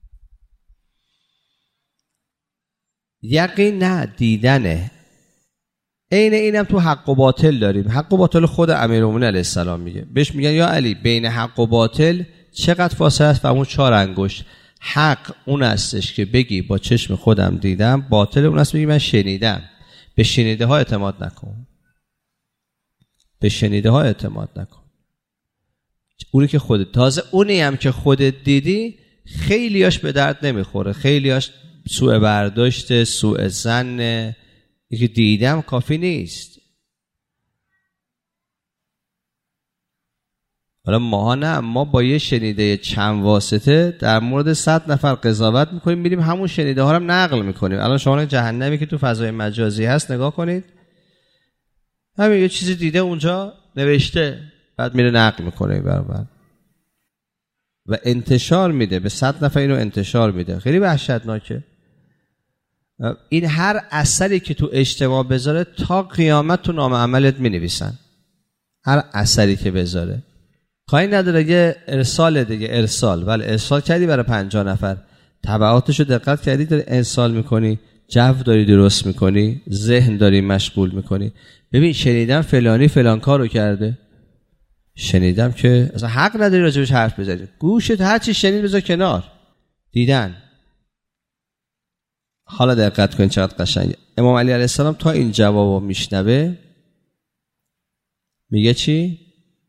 یقین نه، دیدنه. عین اینم تو حق و باطل داریم. حق و باطل خود امیرالمومنین علیه السلام میگه، بهش میگن یا علی بین حق و باطل چقدر فاصله است؟ فرمود چهار انگشت. حق اون هستش که بگی با چشم خودم دیدم، باطل اون هست بگی من شنیدم. به شنیده ها اعتماد نکن، به شنیده ها اعتماد نکن. اونی که خودت، تازه اونی هم که خودت دیدی خیلیاش به درد نمیخوره، خیلیاش سوء برداشت، سوء ظن، اینکه دیدم کافی نیست. حالا ما نه، ما با یه شنیده چند واسطه در مورد صد نفر قضاوت میکنیم، میریم همون شنیده ها رو هم نقل میکنیم. الان شما جهنمی که تو فضای مجازی هست نگاه کنید، همین یه چیزی دیده اونجا نوشته، بعد میره نقل میکنه برابر و انتشار میده، به صد نفر اینو انتشار میده. خیلی وحشتناکه. این هر اثری که تو اجتماع بذاره تا قیامت تو نام عملت مینویسن، هر اثری که بذاره. کاری نداره یه ارسال دیگه، ارسال ولی ارسال کردی برای پنجاه نفر، تبعاتشو دقت کردی، داری ارسال میکنی، جو داری درست میکنی، ذهن داری مشغول میکنی. ببین شنیدم فلانی فلان کارو کرده، شنیدم که اصلا حق نداری راجبش حرف بزنی، گوشت هر چی شنید بذار کنار. دیدن. حالا دقت کن چقدر قشنگه. امام علی علیه السلام تا این جوابو میشنوه میگه چی؟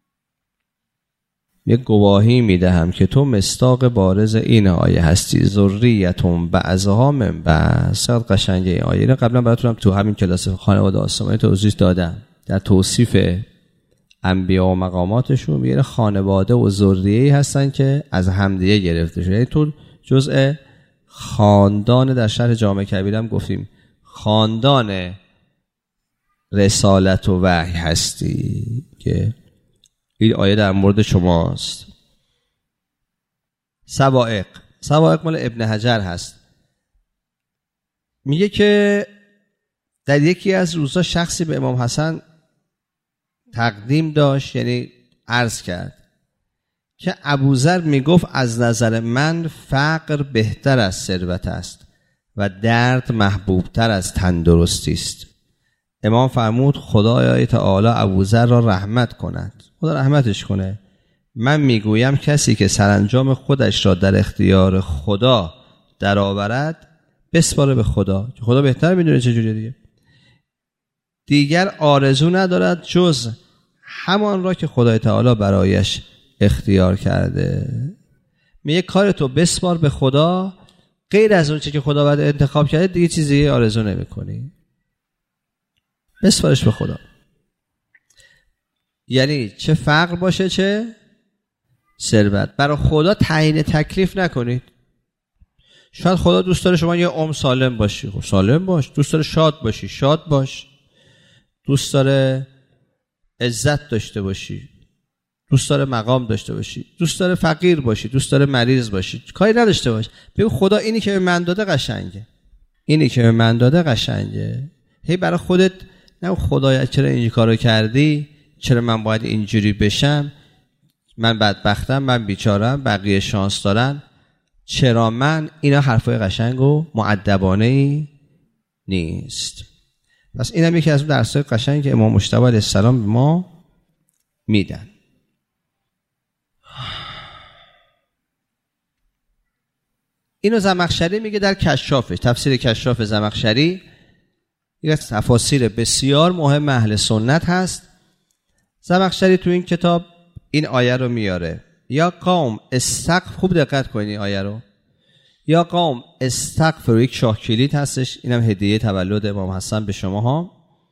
یک گواهی میدهم که تو مصداق بارز این آیه هستی، ذریتون بعضها من بعض. چقدر قشنگه این آیه. اینو قبلا براتونم تو همین کلاس خانواده آسمانی توضیح دادم. در توصیف انبیا و مقاماتشون میگه خانواده و ذریه‌ای هستن که از همدیگه گرفته شده، یعنی تو جزء خاندان، در شرح جامع کبیر هم گفتیم خاندان رسالت و وحی هستی که این آیه در مورد شماست. سوائق سوائق مال ابن حجر هست. میگه که در یکی از روزها شخصی به امام حسن تقدیم داشت، یعنی عرض کرد که ابوذر میگفت از نظر من فقر بهتر از ثروت است و درد محبوبتر از تندرستی است. امام فرمود خدای تعالی ابوذر را رحمت کند، خدا رحمتش کنه. من میگویم کسی که سرانجام خودش را در اختیار خدا درآورد بسپاره به خدا، خدا بهتر میدونه چه جوریه دیگه. دیگر آرزو ندارد جز همان را که خدای تعالی برایش اختیار کرده. میگه کار تو بسپار به خدا، غیر از اون چه که خدا بعد انتخاب کرده دیگه چیزی آرزو نمی کنی، بسپارش به خدا. یعنی چه فقر باشه چه ثروت، برای خدا تعیین تکلیف نکنید. شاید خدا دوست داره شما یه عمر سالم باشی، خب سالم باش. دوست داره شاد باشی، شاد باش. دوست داره عزت داشته باشی، دوست داره مقام داشته باشی. دوست داره فقیر باشی، دوست داره مریض باشی، کاری نداشته باش. بگو خدا اینی که به من داده قشنگه، اینی که به من داده قشنگه. هی برای خودت نه خدایا چرا اینجوری کارو کردی، چرا من باید اینجوری بشم، من بدبختم، من بیچارم، بقیه شانس دارن، چرا من. اینا حرفای قشنگ و مؤدبانه ای نیست. پس اینم یکی از اون درسای قشنگی که امام مجتبی علیه السلام به ما میدن. اینو زمخشری میگه در کشافش، تفسیر کشاف زمخشری، یک از تفاسیر بسیار مهم اهل سنت هست. زمخشری تو این کتاب این آیه رو میاره: یا قوم استغفر، خوب دقت کنید این آیه رو، یا قوم استغفر، یک شاه کلید هستش، اینم هدیه تولد امام حسن به شما ها.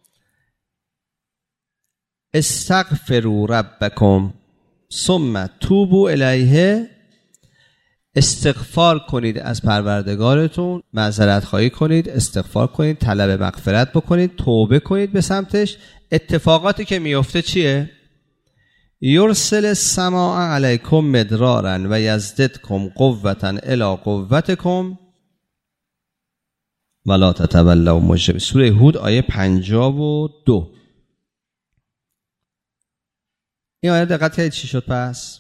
استغفروا ربکم ثم توبوا الیه، استغفار کنید از پروردگارتون، معذرت خواهی کنید، استغفار کنید، طلب مغفرت بکنید، توبه کنید به سمتش. اتفاقاتی که میفته چیه؟ یرسل السماء علیکم مدرارا و یزددکم قوة الی قوتکم ولا تتولوا مجرمین. سوره هود آیه پنجاه و دو. این آیه دقت کنید چی شد. پس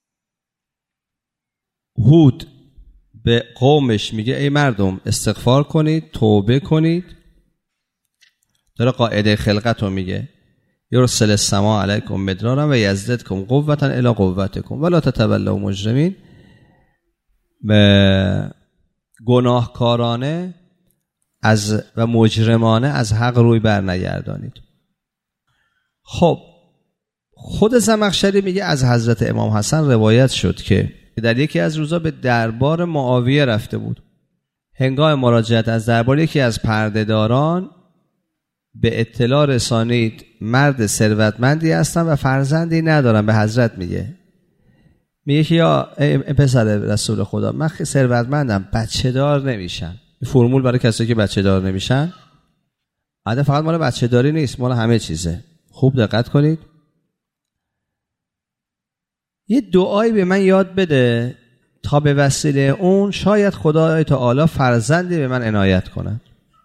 هود به قومش میگه ای مردم استغفار کنید، توبه کنید. داره قاعده خلقت رو میگه: یرسل السماء علیکم مدرارا و یزددکم قوة الی قوتکم ولا تتولوا مجرمین. به گناهکارانه از و مجرمانه از حق روی بر نگردانید. خب خود زمخشری میگه از حضرت امام حسن روایت شد که در یکی از روزا به دربار معاویه رفته بود. هنگام مراجعت از دربار یکی از پردهداران به اطلاع رسانید مرد ثروتمندی هستم و فرزندی ندارم. به حضرت میگه میگه که یا پسر رسول خدا، من ثروتمندم، بچه دار نمیشم. فرمول برای کسایی که بچه دار نمیشن، عاده فقط مال بچه داری نیست، مال همه چیزه. خوب دقت کنید. یه دعایی به من یاد بده تا به وسیله اون شاید خدای تعالی فرزندی به من عنایت کنه.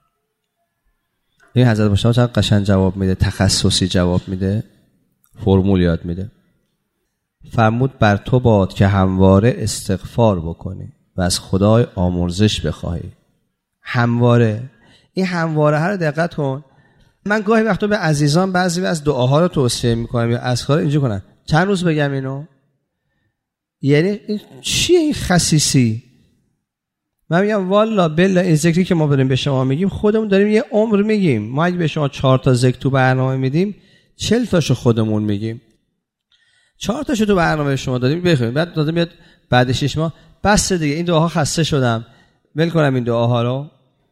این حضرت مشتاق چقدر قشنگ جواب میده، تخصصی جواب میده، فرمول یاد میده. فرمود بر تو باد که همواره استغفار بکنی و از خدای آمرزش بخواهی. همواره. این همواره ها رو دقت کن. من گاهی وقتا به عزیزان بعضی از دعاها رو توصیه میکنم یا اذکار اینجوری کنن: چند روز بگم اینو؟ یعنی این چیه این خسیسی؟ من میگم والا بالله این ذکری که ما بریم به شما میگیم خودمون داریم یه عمر میگیم. ما اگه به شما چهار تا ذکر تو برنامه میدیم چهل تاشو خودمون میگیم. چهار تاشو تو برنامه شما دادیم بخونید، بعد داده میاد بعد شش ماه بس دیگه این دعاها خسته شدم ول کنم این دعاها رو.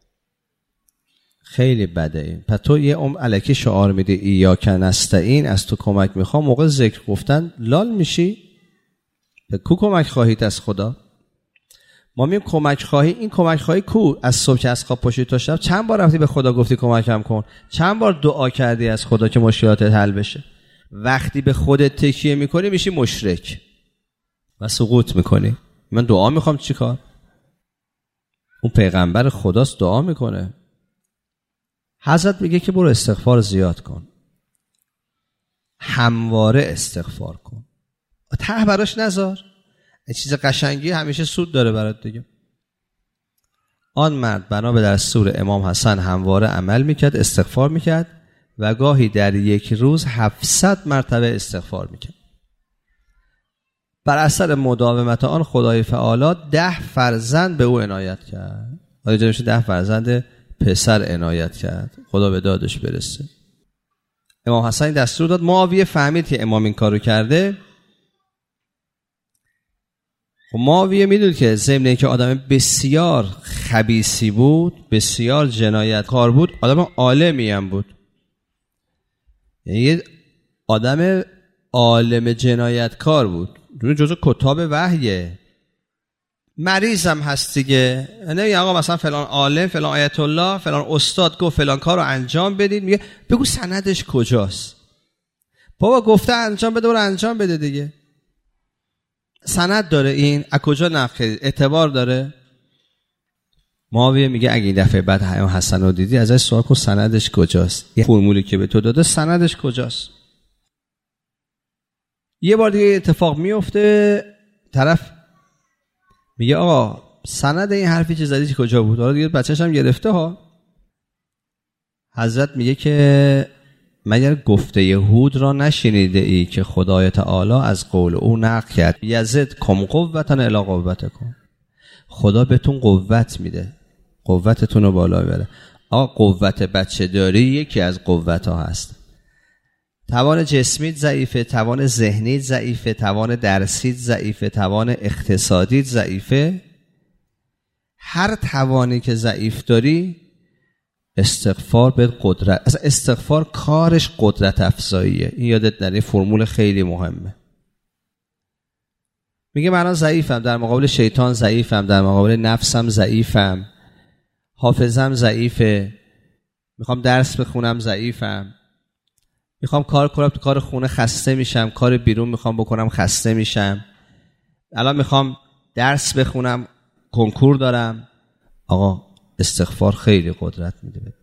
خیلی بده این. پس تو یه عمر الکی شعار میدی ایاک نستعین، از تو کمک میخوام، موقع ذکر گفتن لال میشی. به کو کمک خواهید از خدا؟ ما میگیم کمک خواهی، این کمک خواهی کو؟ از صبح که از خواب پاشی تا شب چند بار رفتی به خدا گفتی کمکم کن؟ چند بار دعا کردی از خدا که مشکلاتت حل بشه؟ وقتی به خودت تکیه میکنی میشی مشرک و سقوط میکنی. من دعا میخوام چیکار؟ اون پیغمبر خداست دعا میکنه. حضرت میگه که برو استغفار زیاد کن، همواره استغفار کن، ته براش نذار. این چیز قشنگی همیشه سود داره برات دیگه. آن مرد بنا به دستور امام حسن همواره عمل میکرد، استغفار میکرد و گاهی در یک روز هفتصد مرتبه استغفار میکرد. بر اثر مداومت آن خدای تعالی ده فرزند به او عنایت کرد. آیا میشه ده فرزند پسر عنایت کرد، خدا به دادش برسه. امام حسن دستور داد، معاویه فهمید که امام این کارو کرده. خب معاویه میدونید که ضمن اینکه آدم بسیار خبیثی بود، بسیار جنایتکار بود، آدم عالمی هم بود. یعنی یه آدم عالم جنایتکار بود، دونه جزو کتاب وحیه. مریض هم هست دیگه، یعنی آقا مثلا فلان عالم، فلان آیت الله، فلان استاد گفت فلان کار رو انجام بدید، میگه بگو سندش کجاست؟ بابا گفته انجام بده، برو انجام بده دیگه. سند داره این؟ از کجا نقل اعتبار داره؟ معاویه میگه اگه این دفعه بعد حسن رو دیدی ازش سوال کن سندش کجاست، یه فرمولی که به تو داده سندش کجاست. یه بار دیگه اتفاق میفته، طرف میگه آقا سند این حرفی که زدی کجا بود؟ حالا دیگه بچه‌ش هم گرفته ها. حضرت میگه که مگر گفته یهود را نشنیده ای که خدای تعالی از قول او نقل کرد یزد کم قوتن الی قوتکم، خدا بهتون قوت میده، قوتتون رو بالا ببره. آقا قوت بچه داری یکی از قوت ها هست. توان جسمیت ضعیفه، توان ذهنیت ضعیفه، توان درسیت ضعیفه، توان اقتصادیت ضعیفه. هر توانی که ضعیف داری استغفار به قدرت. اصلا استغفار کارش قدرت افزاییه. این یادت نره، فرمول خیلی مهمه. میگه من ضعیفم، در مقابل شیطان ضعیفم، در مقابل نفسم ضعیفم، حافظم ضعیفه، میخوام درس بخونم ضعیفم، میخوام کار کنم تو کار خونه خسته میشم، کار بیرون میخوام بکنم خسته میشم، الان میخوام درس بخونم کنکور دارم. آقا استغفار خیلی قدرت میده بده.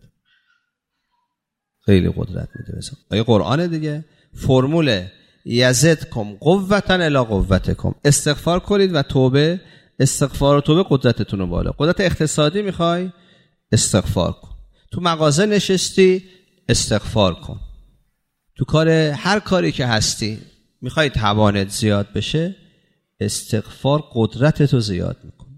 خیلی قدرت میده بده. آیه قرآن دیگه، فرمول یزدکم قوتن الی قوتکم. استغفار کنید و توبه، استغفار و توبه قدرتتون رو بالا. قدرت اقتصادی میخوای؟ استغفار کن. تو مغازه نشستی؟ استغفار کن. تو کار هر کاری که هستی میخوای توانت زیاد بشه، استغفار قدرتتو زیاد میکنه.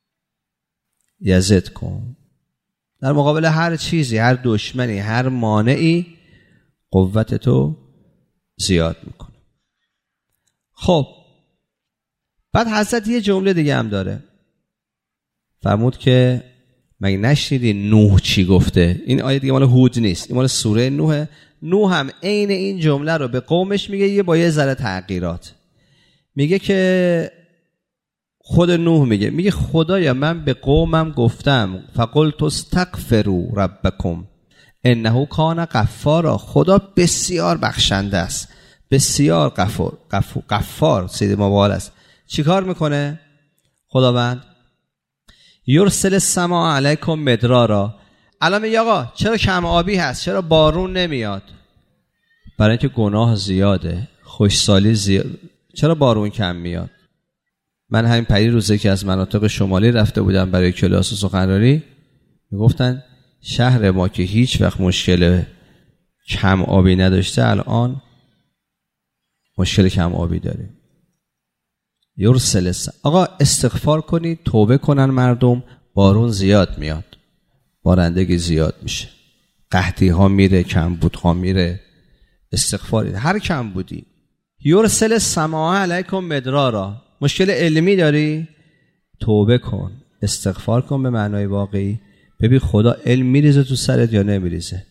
یزد کن. در مقابل هر چیزی، هر دشمنی، هر مانعی قوتتو زیاد میکنه. خب بعد حضرت یه جمله دیگه هم داره، فرمود که مگه نشنیدی نوح چی گفته؟ این آیه دیگه مال هود نیست، این مال سوره نوحه. نوح هم عین این جمله رو به قومش میگه، یه با یه ذره تغییرات. میگه که خود نوح میگه میگه خدایا من به قومم گفتم فقلت استغفروا ربکم انه کان غفارا، خدا بسیار بخشنده است، بسیار غفور غفور غفار سید مبال است. چیکار میکنه خداوند؟ یرسل السماء علیکم مدرارا. الان میگه آقا چرا کم آبی هست، چرا بارون نمیاد؟ برای اینکه گناه زیاده، خوشسالی زیاد. چرا بارون کم میاد؟ من همین پری روزه که از مناطق شمالی رفته بودم برای کلاس سخنرانی، میگفتن شهر ما که هیچ وقت مشکل کم آبی نداشته الان مشکل کم آبی داریم. یرسل السماء. آقا استغفار کنید، توبه کنن مردم، بارون زیاد میاد، بارندگی زیاد میشه، قحطی ها میره، کمبود ها میره. استغفار. هر کم بودی یرسل السماء علیکم مدرارا. مشکل علمی داری؟ توبه کن، استغفار کن به معنای واقعی. ببین خدا علم میریزه تو سرت یا نمیریزه.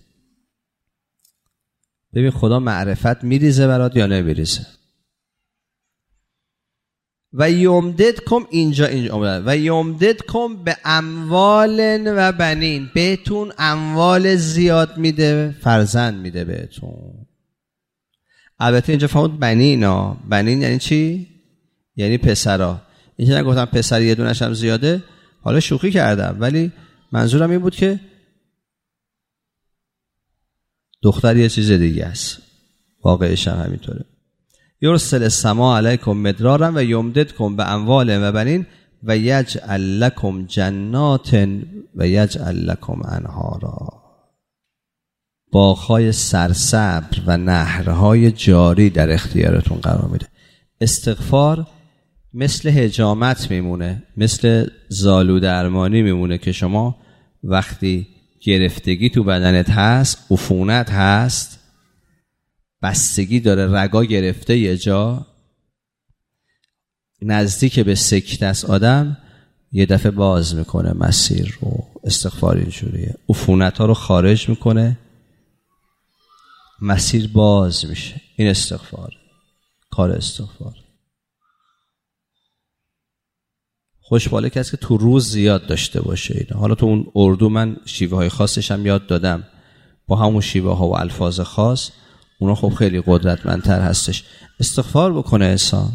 ببین خدا معرفت میریزه برات یا نمیریزه. و یمددکم اینجا اینجا آمده و یمددکم به اموال و بنین، بهتون اموال زیاد میده، فرزند میده بهتون. البته اینجا فهمید بنین ها، بنین یعنی چی؟ یعنی پسرا. اینجا نگفتم پسر یه دونش هم زیاده، حالا شوخی کردم، ولی منظورم این بود که دختر یه چیز دیگه است، واقعش هم همینطوره. یرسل السماء علیکم مدرارا و یمددکم به اموال و بنین و یجعل لکم جنات و یجعل لکم انهارا، باغ‌های سرسبز و نهرهای جاری در اختیارتون قرار میده. استغفار مثل حجامت میمونه، مثل زالو درمانی میمونه که شما وقتی گرفتگی تو بدنت هست، عفونت هست، بستگی داره، رگا گرفته یه جا، نزدیک به سکته است آدم، یه دفعه باز میکنه مسیر رو. استغفار اینجوریه، عفونت ها رو خارج میکنه، مسیر باز میشه. این استغفار، کار استغفار. خوشباله کسی که تو روز زیاد داشته باشه اینا. حالا تو اون اردو من شیوه های خاصش هم یاد دادم، با همون شیوه ها و الفاظ خاص، اونا خب خیلی قدرتمندتر هستش. استغفار بکنه انسان.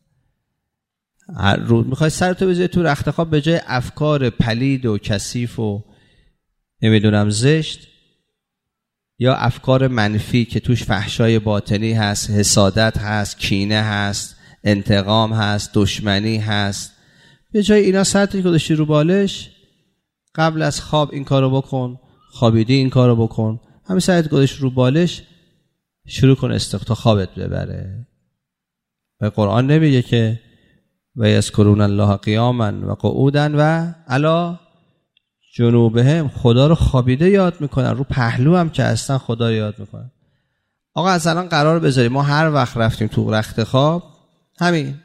هر روز میخوای سرتو بذاری تو رخت خواب، به جای افکار پلید و کثیف و نمیدونم زشت یا افکار منفی که توش فحشای باطنی هست، حسادت هست، کینه هست، انتقام هست، دشمنی هست، به جای اینا سرت گذاشتی رو بالش، قبل از خواب این کارو بکن، خوابیدی این کارو بکن، همین سرت گذاشتی رو بالش، شروع کن استغفار تا خوابت ببره. و قرآن نمیگه که و یذکرون الله قیاما و قعودا و علی جنوبهم، خدا رو خوابیده یاد میکنن، رو پهلو هم که هستن خدا رو یاد میکنن. آقا اصلا قرار بذاریم ما هر وقت رفتیم تو رخت خواب، همین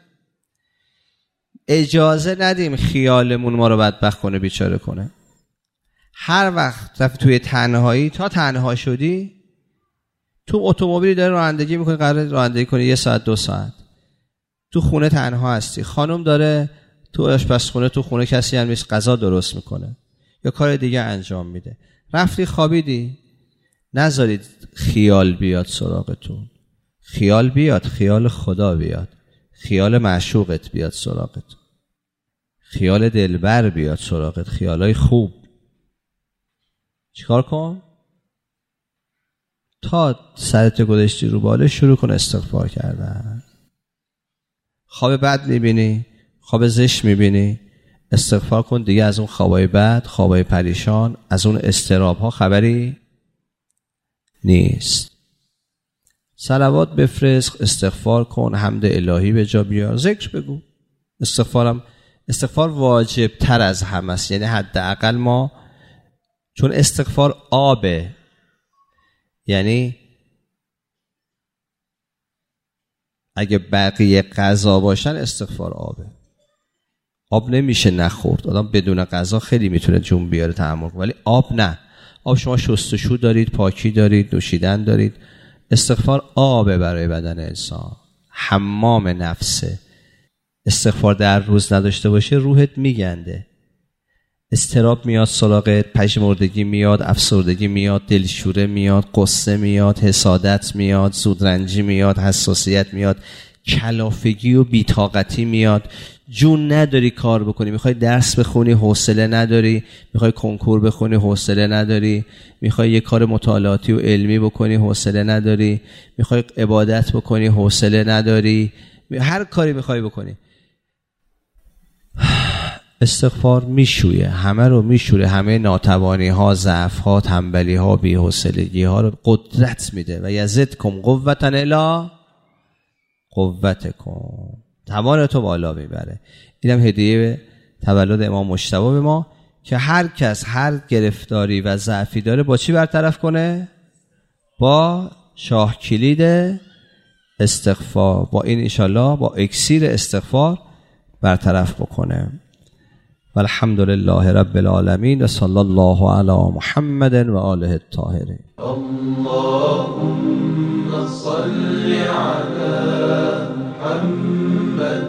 اجازه ندیم خیالمون ما رو بدبخت کنه، بیچاره کنه. هر وقت رفت توی تنهایی، تا تنها شدی، تو اتومبیلی داره رانندگی میکنی، قرار رانندگی کنی یه ساعت دو ساعت، تو خونه تنها هستی، خانم داره تو آشپزخونه، تو خونه کسی هم نیست، غذا درست میکنه یا کار دیگه انجام میده، رفتی خوابیدی، نذارید خیال بیاد سراغتون. خیال بیاد، خیال خدا بیاد، خیال معشوقت بیاد سراغت، خیال دلبر بیاد سراغت، خیالای خوب. چیکار کن؟ تا سرت گذاشتی رو بالا، شروع کن استغفار کردن. خواب بد میبینی، خواب زشت میبینی، استغفار کن دیگه. از اون خوابای بد، خوابای پریشان، از اون اضطراب ها خبری نیست. صلوات بفرست، استغفار کن، حمد الهی به جا بیار، ذکر بگو. استغفارم استغفار واجب تر از همه است، یعنی حداقل ما، چون استغفار آبه، یعنی اگه بقیه غذا باشن استغفار آبه. آب نمیشه نخورد، آدم بدون غذا خیلی میتونه جون بیاره تحمل، ولی آب نه. آب شما شستشو دارید، پاکی دارید، نوشیدن دارید. استغفار آبه برای بدن انسان، حمام نفسه. استغفار در روز نداشته باشه روحت میگنده، اضطراب میاد سراغت، پژمردگی میاد، افسردگی میاد، دلشوره میاد، قصه میاد، حسادت میاد، زودرنجی میاد، حساسیت میاد، کلافگی و بی‌طاقتی میاد، جون نداری کار بکنی، میخوای درس بخونی حوصله نداری، میخوای کنکور بخونی حوصله نداری، میخوای یه کار مطالعاتی و علمی بکنی حوصله نداری، میخوای عبادت بکنی حوصله نداری، هر کاری میخوای بکنی. استغفار میشویه، همه رو میشوره، همه ناتوانی ها، ضعف ها، تنبلی ها، بی‌حوصلگی ها رو قدرت میده. و یزدکم قوة الی قوتکم، توان تو بالا میبره. اینم هدیه تولد امام مجتبی به ما که هر کس هر گرفتاری و ضعفی داره با چی برطرف کنه؟ با شاه کلید استغفار، با این انشالله با اکسیر استغفار برطرف بکنه. والحمد لله رب العالمین و صلی الله علی محمد و آله الطاهرین. اللهم صل علی محمد